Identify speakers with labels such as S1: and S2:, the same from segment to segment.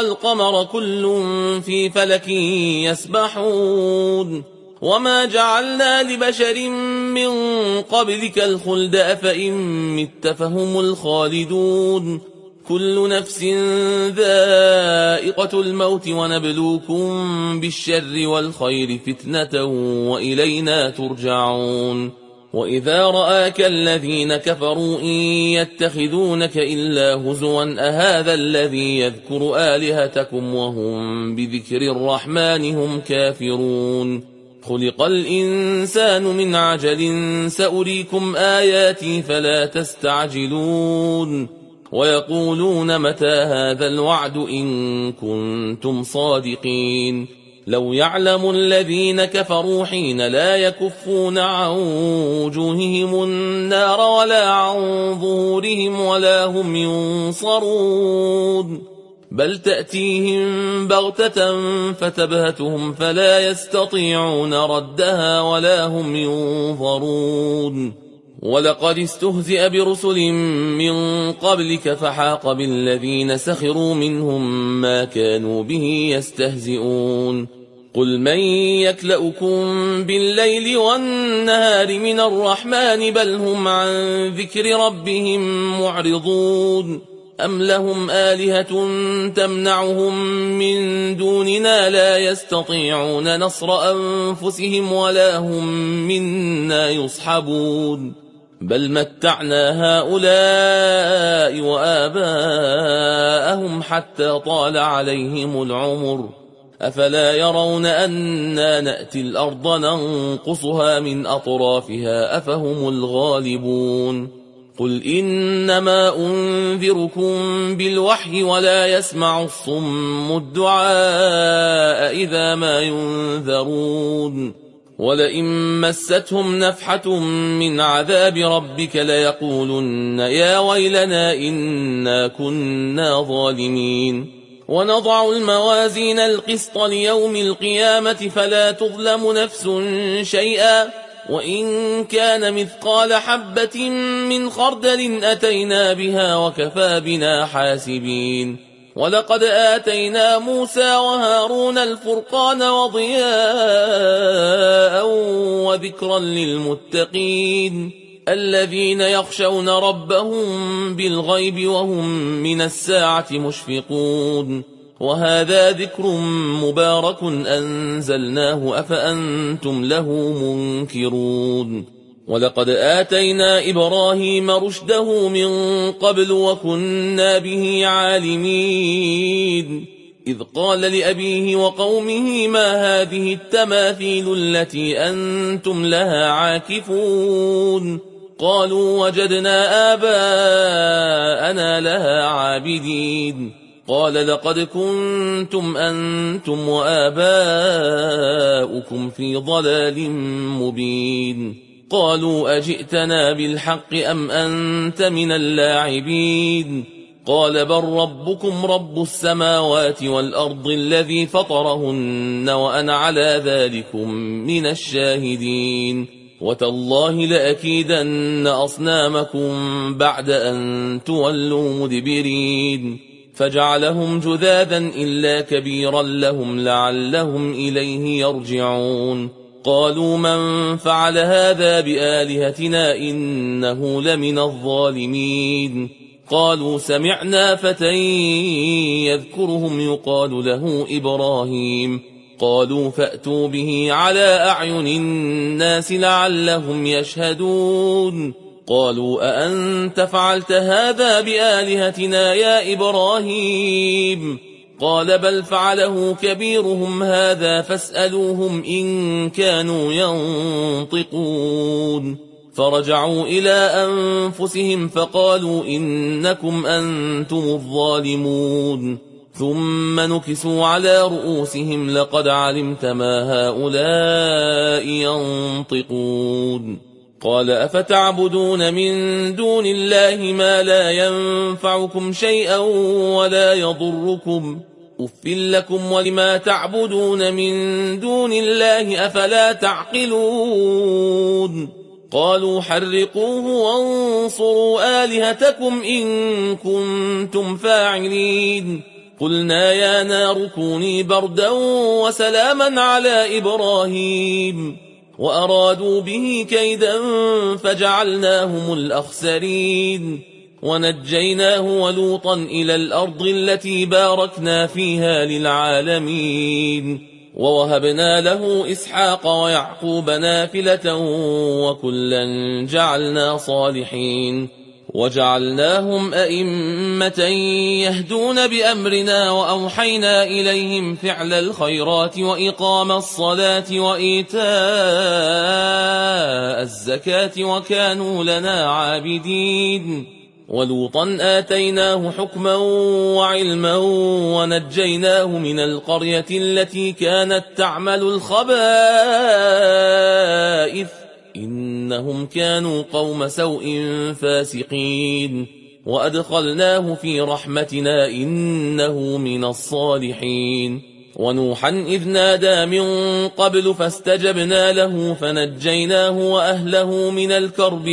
S1: والقمر كل في فلك يسبحون وما جعلنا لبشر من قبلك الخلد أفإن مت فهم الخالدون كل نفس ذائقة الموت ونبلوكم بالشر والخير فتنة وإلينا ترجعون وإذا رآك الذين كفروا إن يتخذونك إلا هزوا أهذا الذي يذكر آلهتكم وهم بذكر الرحمن هم كافرون خلق الإنسان من عجل سأريكم آياتي فلا تستعجلون ويقولون متى هذا الوعد إن كنتم صادقين لو يعلم الذين كفروا حين لا يكفون عن وجوههم النار ولا عن ظهورهم ولا هم ينصرون بل تأتيهم بغتة فتبهتهم فلا يستطيعون ردها ولا هم ينظرون ولقد استهزئ برسل من قبلك فحاق بالذين سخروا منهم ما كانوا به يستهزئون قل من يكلؤكم بالليل والنهار من الرحمن بل هم عن ذكر ربهم معرضون أم لهم آلهة تمنعهم من دوننا لا يستطيعون نصر أنفسهم ولا هم منا يصحبون بل متعنا هؤلاء وآباءهم حتى طال عليهم العمر أفلا يرون أنا نأتي الأرض ننقصها من أطرافها أفهم الغالبون قل إنما أنذركم بالوحي ولا يسمع الصم الدعاء إذا ما ينذرون ولئن مستهم نفحة من عذاب ربك ليقولن يا ويلنا إنا كنا ظالمين ونضع الموازين القسط ليوم القيامة فلا تظلم نفس شيئا وإن كان مثقال حبة من خردل أتينا بها وكفى بنا حاسبين ولقد آتينا موسى وهارون الفرقان وضياء وذكرا للمتقين الذين يخشون ربهم بالغيب وهم من الساعة مشفقون وهذا ذكر مبارك أنزلناه أفأنتم له منكرون ولقد آتينا إبراهيم رشده من قبل وكنا به عالمين إذ قال لأبيه وقومه ما هذه التماثيل التي أنتم لها عاكفون قالوا وجدنا آباءنا لها عابدين قال لقد كنتم أنتم وآباؤكم في ضلال مبين قالوا أجئتنا بالحق أم أنت من اللاعبين قال بل ربكم رب السماوات والأرض الذي فطرهن وأنا على ذلكم من الشاهدين وتالله لأكيدن أصنامكم بعد أن تولوا مدبرين فجعلهم جذاذا إلا كبيرا لهم لعلهم إليه يرجعون قالوا من فعل هذا بآلهتنا إنه لمن الظالمين قالوا سمعنا فتى يذكرهم يقال له إبراهيم قالوا فأتوا به على أعين الناس لعلهم يشهدون قالوا أأنت فعلت هذا بآلهتنا يا إبراهيم قال بل فعله كبيرهم هذا فاسألوهم إن كانوا ينطقون فرجعوا إلى أنفسهم فقالوا إنكم أنتم الظالمون ثم نكسوا على رؤوسهم لقد علمت ما هؤلاء ينطقون قال أفتعبدون من دون الله ما لا ينفعكم شيئا ولا يضركم أف لكم ولما تعبدون من دون الله أفلا تعقلون قالوا حرقوه وانصروا آلهتكم إن كنتم فاعلين قلنا يا نار كوني بردا وسلاما على إبراهيم وأرادوا به كيدا فجعلناهم الأخسرين ونجيناه ولوطا إلى الأرض التي باركنا فيها للعالمين ووهبنا له إسحاق ويعقوب نافلة وكلا جعلنا صالحين وجعلناهم أئمة يهدون بأمرنا وأوحينا إليهم فعل الخيرات وإقام الصلاة وإيتاء الزكاة وكانوا لنا عابدين ولوطا آتيناه حكما وعلما ونجيناه من القرية التي كانت تعمل الخبائث إنهم كانوا قوم سوء فاسقين وأدخلناه في رحمتنا إنه من الصالحين ونوحا إذ نادى من قبل فاستجبنا له فنجيناه وأهله من الكرب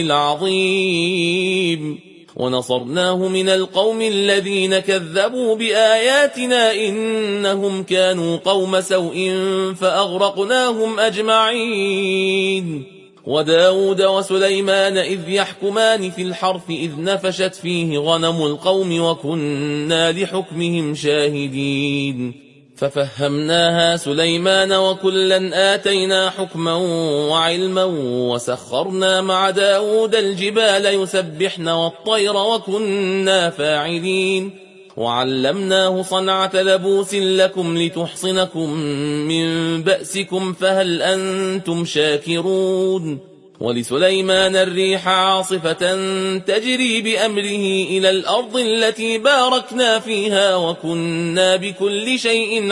S1: العظيم ونصرناه من القوم الذين كذبوا بآياتنا إنهم كانوا قوم سوء فأغرقناهم أجمعين وداود وسليمان إذ يحكمان في الحرث إذ نفشت فيه غنم القوم وكنا لحكمهم شاهدين ففهمناها سليمان وكلا آتينا حكما وعلما وسخرنا مع داود الجبال يسبحن والطير وكنا فاعلين وعلمناه صنعة لبوس لكم لتحصنكم من بأسكم فهل أنتم شاكرون ولسليمان الريح عاصفة تجري بأمره إلى الأرض التي باركنا فيها وكنا بكل شيء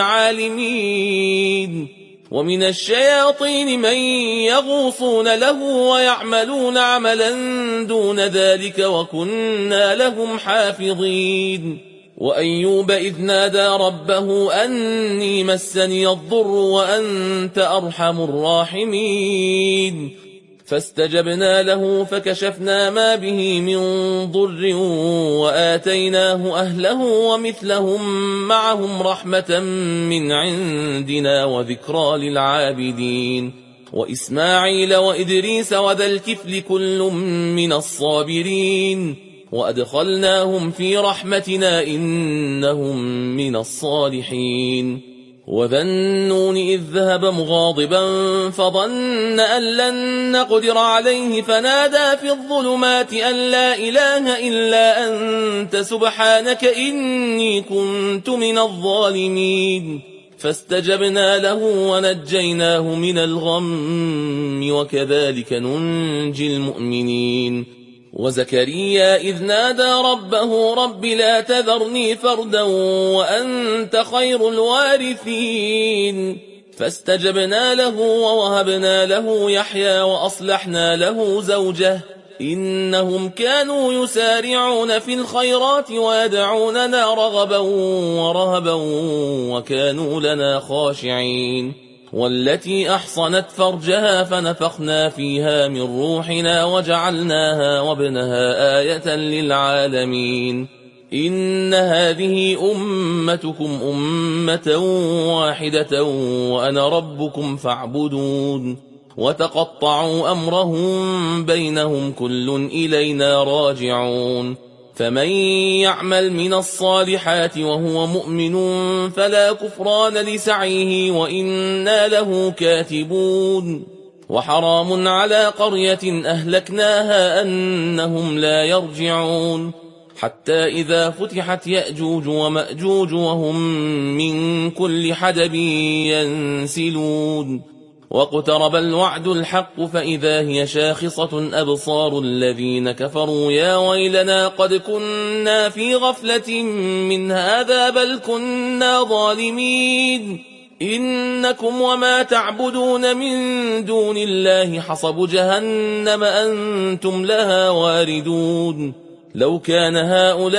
S1: عالمين ومن الشياطين من يغوصون له ويعملون عملا دون ذلك وكنا لهم حافظين وأيوب إذ نادى ربه أني مسني الضر وأنت أرحم الراحمين فاستجبنا له فكشفنا ما به من ضر وآتيناه أهله ومثلهم معهم رحمة من عندنا وذكرى للعابدين وإسماعيل وإدريس وذا الكفل كل من الصابرين وأدخلناهم في رحمتنا إنهم من الصالحين وذا النون إذ ذهب مغاضبا فظن أن لن نقدر عليه فنادى في الظلمات أن لا إله إلا أنت سبحانك إني كنت من الظالمين فاستجبنا له ونجيناه من الغم وكذلك ننجي المؤمنين وزكريا إذ نادى ربه رب لا تذرني فردا وأنت خير الوارثين فاستجبنا له ووهبنا له يحيى وأصلحنا له زوجه إنهم كانوا يسارعون في الخيرات ويدعوننا رغبا ورهبا وكانوا لنا خاشعين والتي أحصنت فرجها فنفخنا فيها من روحنا وجعلناها وابنها آية للعالمين إن هذه أمتكم أمة واحدة وأنا ربكم فاعبدون وتقطعوا أمرهم بينهم كل إلينا راجعون فمن يعمل من الصالحات وهو مؤمن فلا كفران لسعيه وإنا له كاتبون وحرام على قرية أهلكناها أنهم لا يرجعون حتى إذا فتحت يأجوج ومأجوج وهم من كل حدب ينسلون واقترب الوعد الحق فإذا هي شاخصة أبصار الذين كفروا يا ويلنا قد كنا في غفلة من هذا بل كنا ظالمين إنكم وما تعبدون من دون الله حصب جهنم أنتم لها واردون لو كان هؤلاء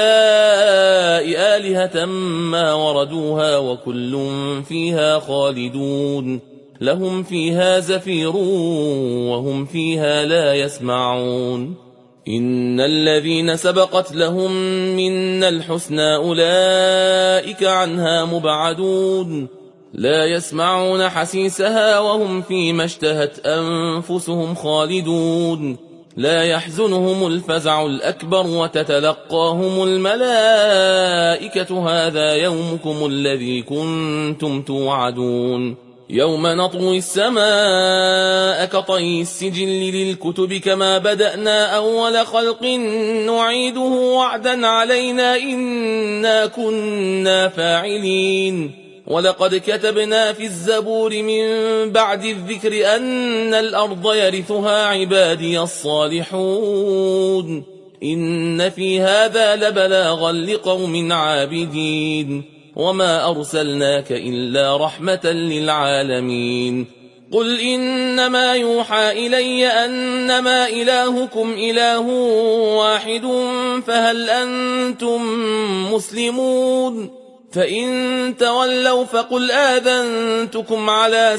S1: آلهة ما وردوها وكل فيها خالدون لهم فيها زفير وهم فيها لا يسمعون إن الذين سبقت لهم منا الحسنى أولئك عنها مبعدون لا يسمعون حسيسها وهم فيما اشتهت أنفسهم خالدون لا يحزنهم الفزع الأكبر وتتلقاهم الملائكة هذا يومكم الذي كنتم توعدون يوم نطوي السماء كطي السجل للكتب كما بدأنا أول خلق نعيده وعدا علينا إنا كنا فاعلين ولقد كتبنا في الزبور من بعد الذكر أن الأرض يرثها عبادي الصالحون إن في هذا لبلاغا لقوم عابدين وما أرسلناك إلا رحمة للعالمين قل إنما يوحى إلي أنما إلهكم إله واحد فهل أنتم مسلمون فإن تولوا فقل آذنتكم على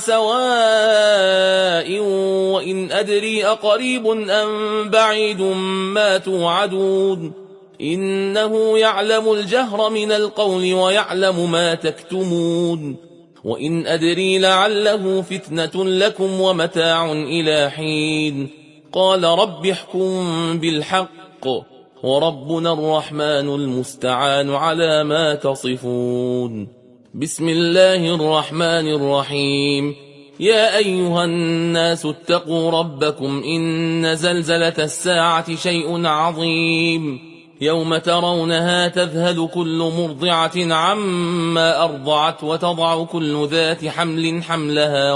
S1: سواء وإن أدري أقريب أم بعيد ما توعدون إنه يعلم الجهر من القول ويعلم ما تكتمون وإن أدري لعله فتنة لكم ومتاع إلى حين قال رب احكم بالحق وربنا الرحمن المستعان على ما تصفون بسم الله الرحمن الرحيم يا أيها الناس اتقوا ربكم إن زلزلة الساعة شيء عظيم يوم ترونها تذهل كل مرضعة عما أرضعت وتضع كل ذات حمل حملها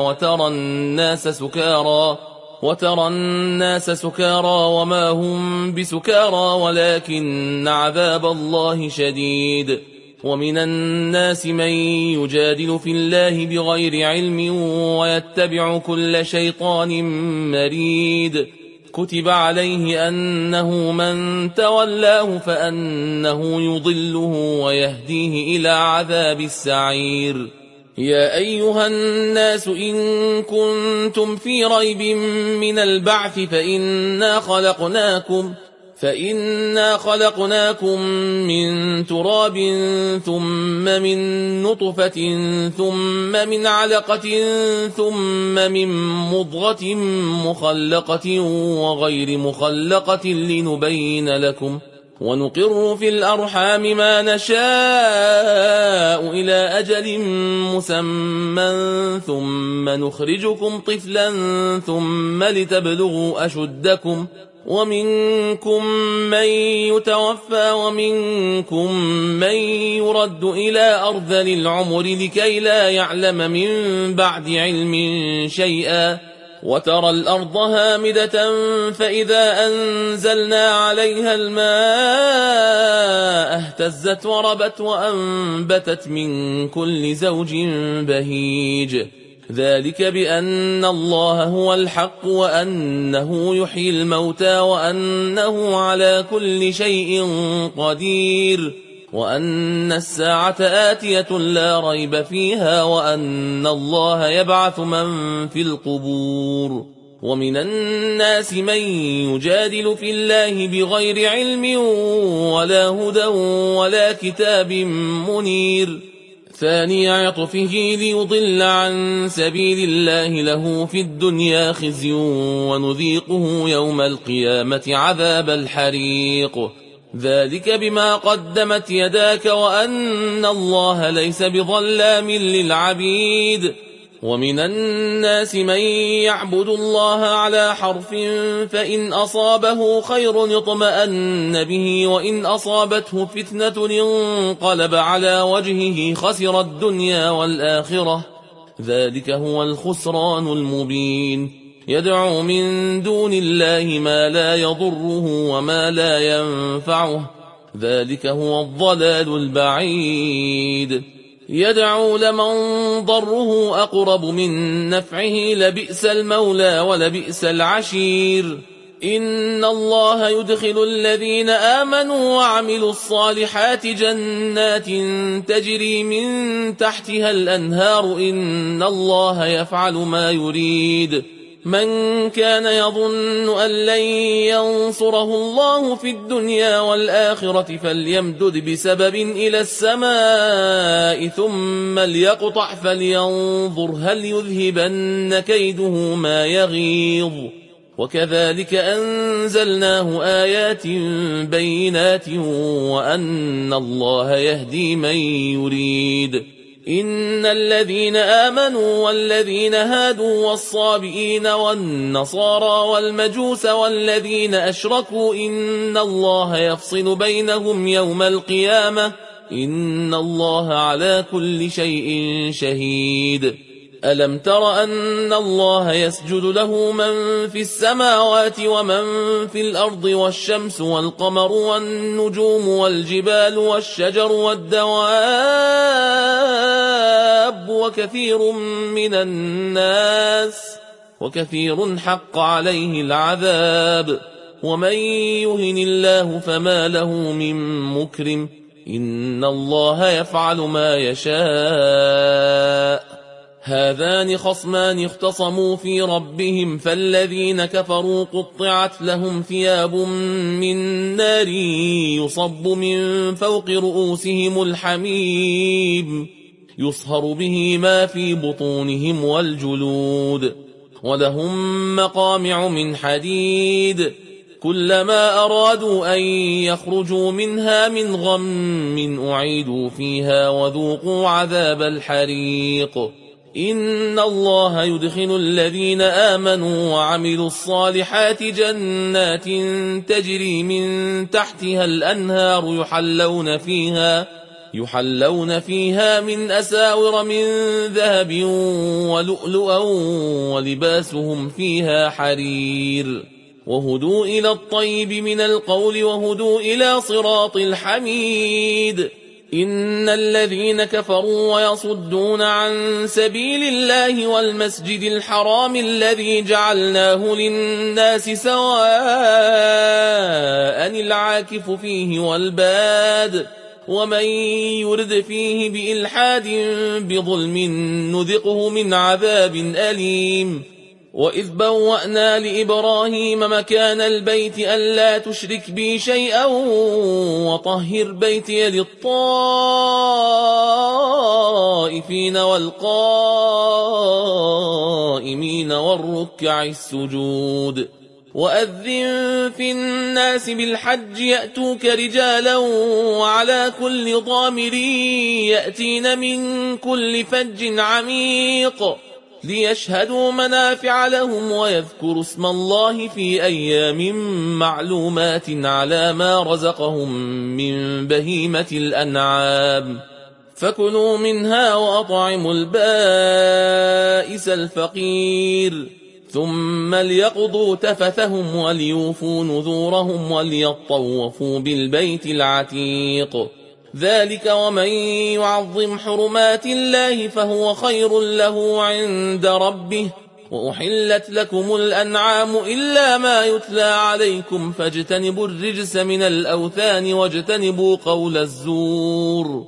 S1: وترى الناس سكارى وما هم بسكارى ولكن عذاب الله شديد ومن الناس من يجادل في الله بغير علم ويتبع كل شيطان مريد كتب عليه أنه من تولاه فأنه يضله ويهديه إلى عذاب السعير يا أيها الناس إن كنتم في ريب من البعث فإنا خلقناكم من تراب ثم من نطفة ثم من علقة ثم من مضغة مخلقة وغير مخلقة لنبين لكم ونقر في الأرحام ما نشاء إلى أجل مسمى ثم نخرجكم طفلا ثم لتبلغوا أشدكم ومنكم من يتوفى ومنكم من يرد إلى أرذل العمر لكي لا يعلم من بعد علم شيئا وترى الأرض هامدة فإذا أنزلنا عليها الماء اهتزت وربت وأنبتت من كل زوج بهيج ذلك بأن الله هو الحق وأنه يحيي الموتى وأنه على كل شيء قدير وأن الساعة آتية لا ريب فيها وأن الله يبعث من في القبور ومن الناس من يجادل في الله بغير علم ولا هدى ولا كتاب منير ثاني عطفه ليضل عن سبيل الله له في الدنيا خزي ونذيقه يوم القيامة عذاب الحريق ذلك بما قدمت يداك وأن الله ليس بظلام للعبيد ومن الناس من يعبد الله على حرف فإن أصابه خير اطمأن به وإن أصابته فتنة انقلب على وجهه خسر الدنيا والآخرة ذلك هو الخسران المبين يدعو من دون الله ما لا يضره وما لا ينفعه ذلك هو الضلال البعيد يدعو لمن ضره أقرب من نفعه لبئس المولى ولبئس العشير إن الله يدخل الذين آمنوا وعملوا الصالحات جنات تجري من تحتها الأنهار إن الله يفعل ما يريد من كان يظن أن لن ينصره الله في الدنيا والآخرة فليمدد بسبب إلى السماء ثم ليقطع فلينظر هل يذهبن كيده ما يغيظ وكذلك أنزلناه آيات بينات وأن الله يهدي من يريد إن الذين آمنوا والذين هادوا والصابئين والنصارى والمجوس والذين أشركوا إن الله يفصل بينهم يوم القيامة إن الله على كل شيء شهيد ألم تر أن الله يسجد له من في السماوات ومن في الأرض والشمس والقمر والنجوم والجبال والشجر والدواب وكثير حق عليه العذاب ومن يهن الله فما له من مكرم إن الله يفعل ما يشاء هذان خصمان اختصموا في ربهم فالذين كفروا قطعت لهم ثياب من نار يصب من فوق رؤوسهم الحميم يصهر به ما في بطونهم والجلود ولهم مقامع من حديد كلما أرادوا أن يخرجوا منها من غم أعيدوا فيها وذوقوا عذاب الحريق إن الله يدخل الذين آمنوا وعملوا الصالحات جنات تجري من تحتها الأنهار يحلون فيها من أساور من ذهب ولؤلؤا ولباسهم فيها حرير وهدوا إلى الطيب من القول وهدوا إلى صراط الحميد إن الذين كفروا ويصدون عن سبيل الله والمسجد الحرام الذي جعلناه للناس سواء العاكف فيه والباد ومن يرد فيه بإلحاد بظلم نذقه من عذاب أليم وإذ بوأنا لإبراهيم مكان البيت ألا تشرك بي شيئا وطهر بيتي للطائفين والقائمين والركع السجود وأذن في الناس بالحج يأتوك رجالا وعلى كل ضامر يأتين من كل فج عميق ليشهدوا منافع لهم ويذكروا اسم الله في أيام معلومات على ما رزقهم من بهيمة الأنعام فكلوا منها وأطعموا البائس الفقير ثم ليقضوا تفثهم وليوفوا نذورهم وليطوفوا بالبيت العتيق ذلك ومن يعظم حرمات الله فهو خير له عند ربه وأحلت لكم الأنعام إلا ما يتلى عليكم فاجتنبوا الرجس من الأوثان واجتنبوا قول الزور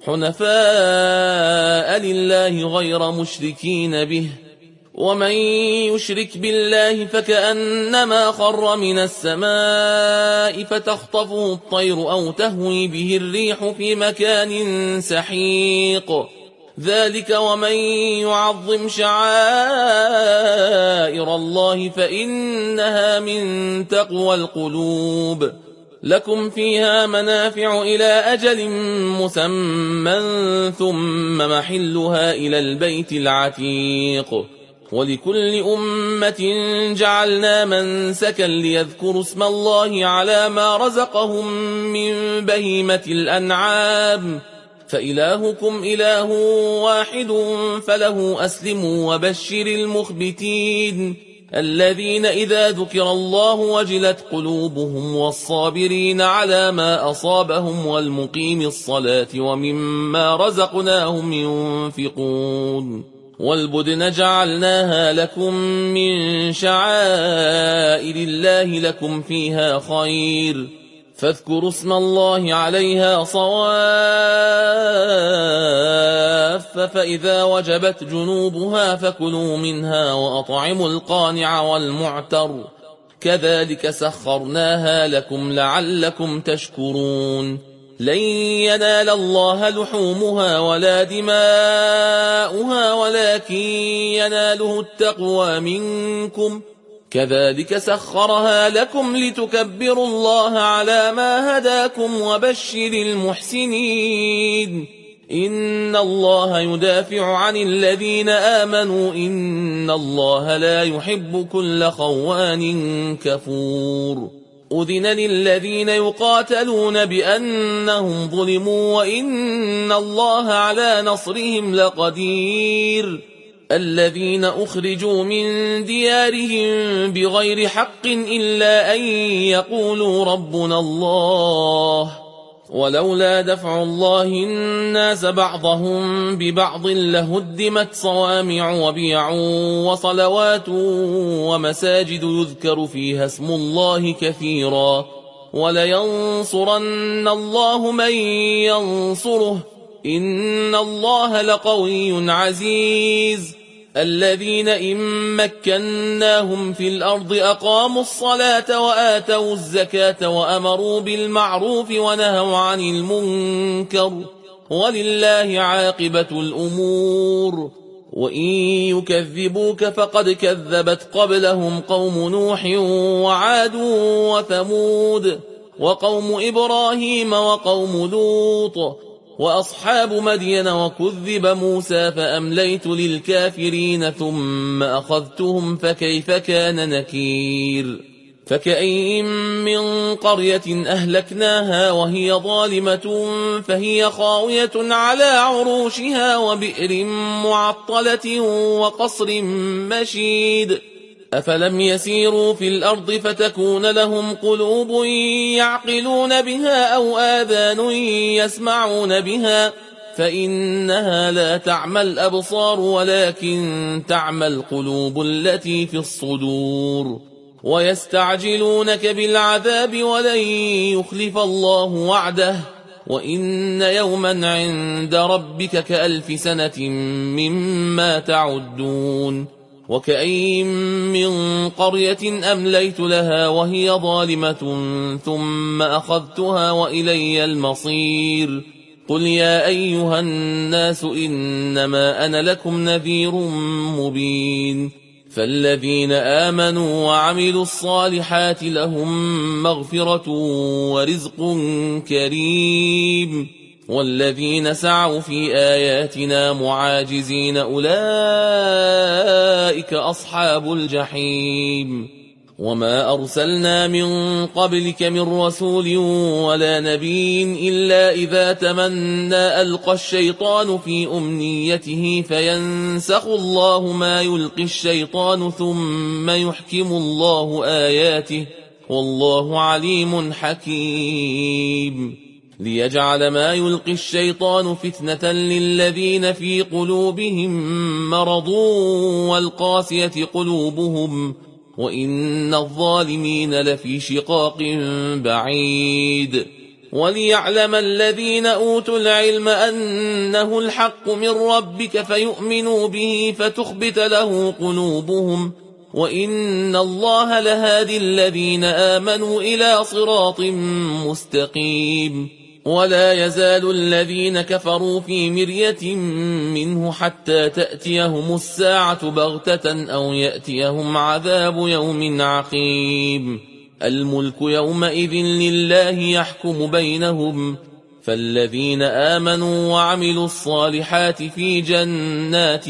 S1: حنفاء لله غير مشركين به ومن يشرك بالله فكأنما خر من السماء فتخطفه الطير أو تهوي به الريح في مكان سحيق ذلك ومن يعظم شعائر الله فإنها من تقوى القلوب لكم فيها منافع إلى أجل مسمى ثم محلها إلى البيت العتيق ولكل أمة جعلنا منسكا ليذكروا اسم الله على ما رزقهم من بهيمة الأنعام فإلهكم إله واحد فله أسلموا وبشر المخبتين الذين إذا ذكر الله وجلت قلوبهم والصابرين على ما أصابهم والمقيم الصلاة ومما رزقناهم ينفقون والبدن جعلناها لكم من شعائر الله لكم فيها خير فاذكروا اسم الله عليها صواف فإذا وجبت جنوبها فكلوا منها وأطعموا القانع والمعتر كذلك سخرناها لكم لعلكم تشكرون لن ينال الله لحومها ولا دماؤها ولكن يناله التقوى منكم كذلك سخرها لكم لتكبروا الله على ما هداكم وبشر المحسنين إن الله يدافع عن الذين آمنوا إن الله لا يحب كل خوان كفور أذن للذين يقاتلون بأنهم ظلموا وإن الله على نصرهم لقدير الذين أخرجوا من ديارهم بغير حق إلا أن يقولوا ربنا الله ولولا دفع الله الناس بعضهم ببعض لهدمت صوامع وبيع وصلوات ومساجد يذكر فيها اسم الله كثيرا ولينصرن الله من ينصره إن الله لقوي عزيز الذين إن مكناهم في الأرض أقاموا الصلاة وآتوا الزكاة وأمروا بالمعروف ونهوا عن المنكر ولله عاقبة الأمور وإن يكذبوك فقد كذبت قبلهم قوم نوح وعاد وثمود وقوم إبراهيم وقوم لوط وأصحاب مدين وكذب موسى فأمليت للكافرين ثم أخذتهم فكيف كان نكير فكأين من قرية أهلكناها وهي ظالمة فهي خاوية على عروشها وبئر معطلة وقصر مشيد أفلم يسيروا في الأرض فتكون لهم قلوب يعقلون بها أو آذان يسمعون بها فإنها لا تعمى الأبصار ولكن تعمى القلوب التي في الصدور ويستعجلونك بالعذاب ولن يخلف الله وعده وإن يوما عند ربك كألف سنة مما تعدون وكأين من قرية أمليت لها وهي ظالمة ثم أخذتها وإلي المصير قل يا أيها الناس إنما أنا لكم نذير مبين فالذين آمنوا وعملوا الصالحات لهم مغفرة ورزق كريم والذين سعوا في آياتنا معاجزين أولئك أصحاب الجحيم وما أرسلنا من قبلك من رسول ولا نبي إلا إذا تمنى ألقى الشيطان في أمنيته فينسخ الله ما يلقي الشيطان ثم يحكم الله آياته والله عليم حكيم ليجعل ما يلقي الشيطان فتنة للذين في قلوبهم مرض والقاسية قلوبهم وإن الظالمين لفي شقاق بعيد وليعلم الذين أوتوا العلم أنه الحق من ربك فيؤمنوا به فتخبت له قلوبهم وإن الله لهادي الذين آمنوا إلى صراط مستقيم ولا يزال الذين كفروا في مرية منه حتى تأتيهم الساعة بغتة أو يأتيهم عذاب يوم عقيم الملك يومئذ لله يحكم بينهم فالذين آمنوا وعملوا الصالحات في جنات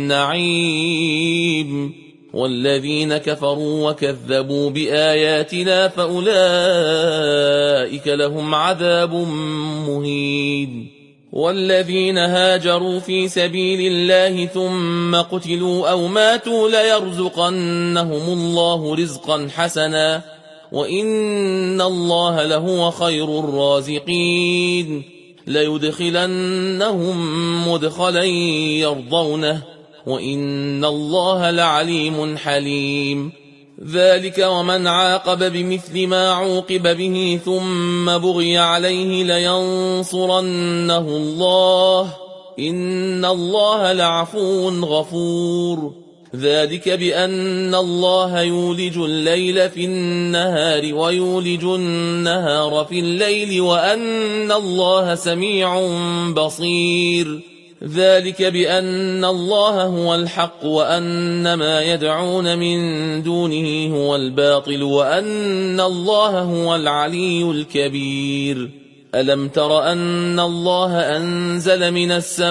S1: النعيم والذين كفروا وكذبوا بآياتنا فأولئك لهم عذاب مهين والذين هاجروا في سبيل الله ثم قتلوا أو ماتوا ليرزقنهم الله رزقا حسنا وإن الله لهو خير الرازقين ليدخلنهم مدخلا يرضونه وإن الله لعليم حليم ذلك ومن عاقب بمثل ما عوقب به ثم بغي عليه لينصرنه الله إن الله لعفو غفور ذلك بأن الله يولج الليل في النهار ويولج النهار في الليل وأن الله سميع بصير ذلك بأن الله هو الحق وأن ما يدعون من دونه هو الباطل وأن الله هو العلي الكبير ألم تر أن الله أنزل من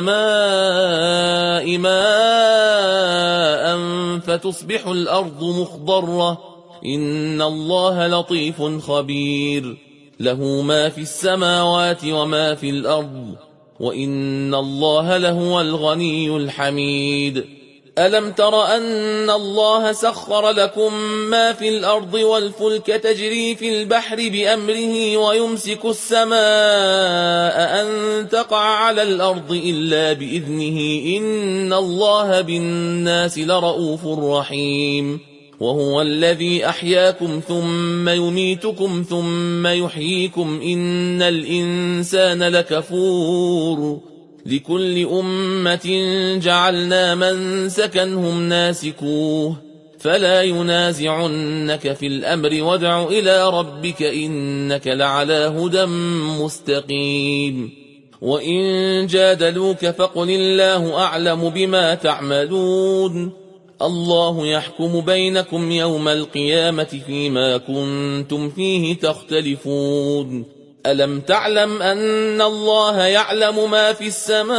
S1: السماء ماء فتصبح الأرض مخضرة إن الله لطيف خبير له ما في السماوات وما في الأرض وإن الله لهو الغني الحميد ألم تر أن الله سخر لكم ما في الأرض والفلك تجري في البحر بأمره ويمسك السماء أن تقع على الأرض إلا بإذنه إن الله بالناس لرؤوف رحيم وهو الذي أحياكم ثم يميتكم ثم يحييكم إن الإنسان لكفور لكل أمة جعلنا منسكا هم ناسكوه فلا ينازعنك في الأمر وادع إلى ربك إنك لعلى هدى مستقيم وإن جادلوك فقل الله أعلم بما تعملون الله يحكم بينكم يوم القيامة فيما كنتم فيه تختلفون ألم تعلم أن الله يعلم ما في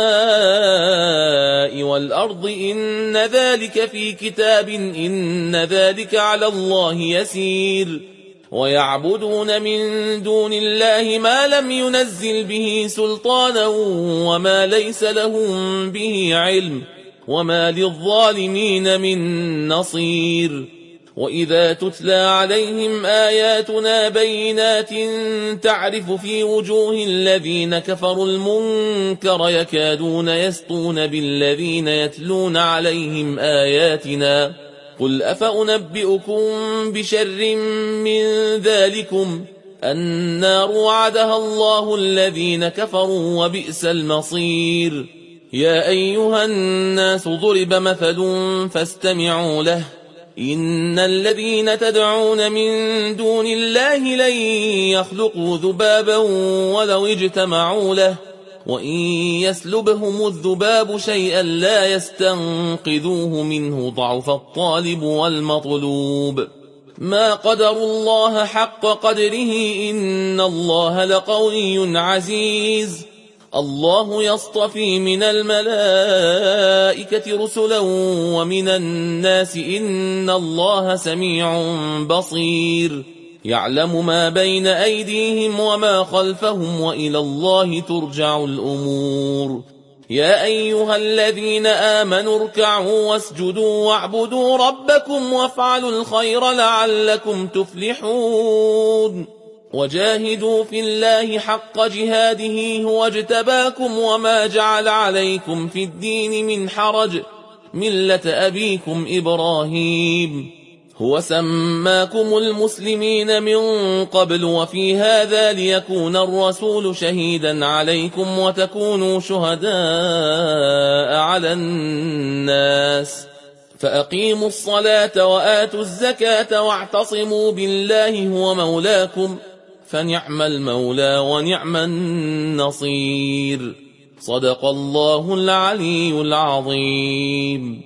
S1: السماء والأرض إن ذلك في كتاب إن ذلك على الله يسير ويعبدون من دون الله ما لم ينزل به سلطانا وما ليس لهم به علم وما للظالمين من نصير وإذا تتلى عليهم آياتنا بينات تعرف في وجوه الذين كفروا المنكر يكادون يسطون بالذين يتلون عليهم آياتنا قل أفأنبئكم بشر من ذلكم النار وعدها الله الذين كفروا وبئس المصير يا أيها الناس ضرب مثل فاستمعوا له إن الذين تدعون من دون الله لن يخلقوا ذبابا ولو اجتمعوا له وإن يسلبهم الذباب شيئا لا يستنقذوه منه ضعف الطالب والمطلوب ما قدروا الله حق قدره إن الله لقوي عزيز الله يصطفي من الملائكة رسلا ومن الناس إن الله سميع بصير يعلم ما بين أيديهم وما خلفهم وإلى الله ترجع الأمور يا أيها الذين آمنوا اركعوا واسجدوا واعبدوا ربكم وافعلوا الخير لعلكم تفلحون وجاهدوا في الله حق جهاده هو اجتباكم وما جعل عليكم في الدين من حرج ملة أبيكم إبراهيم هو سماكم المسلمين من قبل وفي هذا ليكون الرسول شهيدا عليكم وتكونوا شهداء على الناس فأقيموا الصلاة وآتوا الزكاة واعتصموا بالله هو مولاكم فنعم المولى ونعم النصير صدق الله العلي العظيم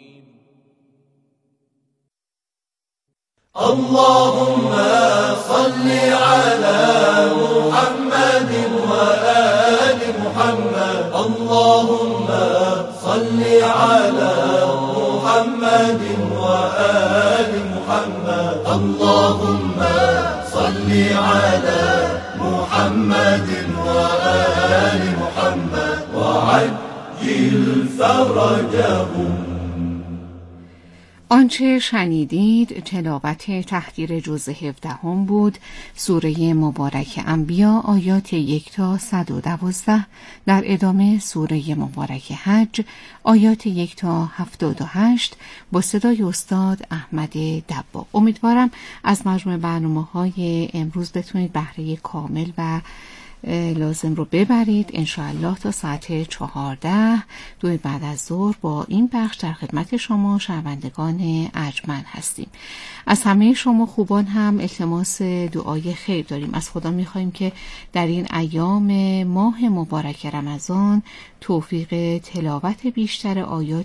S2: اللهم صل على محمد وآل محمد اللهم صل على محمد وآل محمد اللهم صل على محمد وآل محمد وعجل فرجهم
S3: آنچه شنیدید تلاوت تحقیر جزء 17 بود. سوره مبارک انبیا آیات 1 تا 112. در ادامه سوره مبارک حج آیات 1 تا 78 با صدای استاد احمد دباغ. امیدوارم از مجموع برنامه‌های امروز بتونید بهره کامل و لازم رو ببرید. انشاءالله تا ساعت 14 دوی بعد از ظهر با این بخش در خدمت شما شنوندگان ارجمند هستیم. از همه شما خوبان هم التماس دعای خیر داریم. از خدا می‌خوایم که در این ایام ماه مبارک رمضان توفیق تلاوت بیشتر آیات